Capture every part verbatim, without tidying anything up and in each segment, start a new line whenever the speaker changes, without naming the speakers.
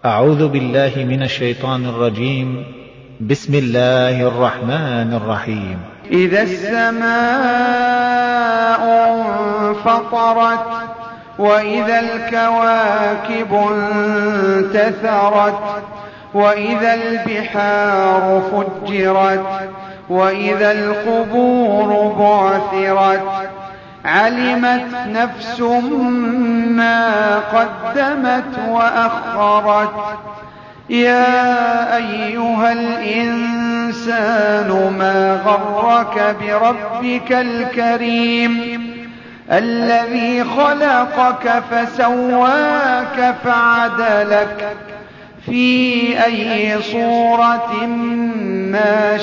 أعوذ بالله من الشيطان الرجيم. بسم الله الرحمن الرحيم.
إذا السماء انفطرت وإذا الكواكب انتثرت وإذا البحار فجرت وإذا القبور بعثرت علمت نفس ما قدمت وأخرت. يا أيها الإنسان ما غرك بربك الكريم الذي خلقك فسواك فعدلك في أي صورة ما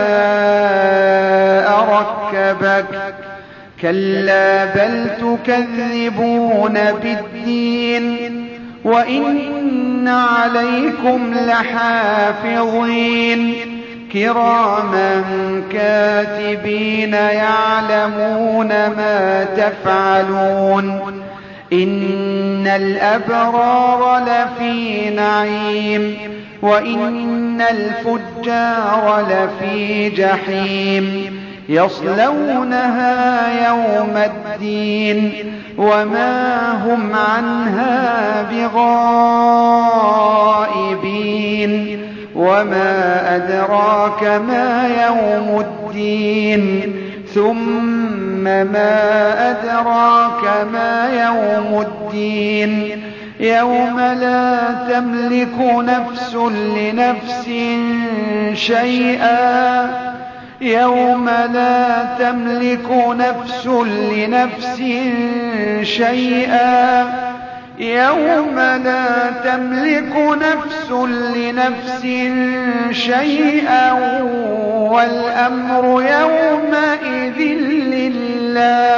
شاء ركبك. كلا بل تكذبون بالدين وإن عليكم لحافظين كراما كاتبين يعلمون ما تفعلون. إن الأبرار لفي نعيم وإن الفجار لفي جحيم يصلونها يوم الدين وما هم عنها بغائبين. وما أدراك ما يوم الدين ثم ما أدراك ما يوم الدين يوم لا تملك نفس لنفس شيئا يوم لا تملك نفس لنفس شيئا يوم لا تملك نفس لنفس شيئا والأمر يومئذ لله.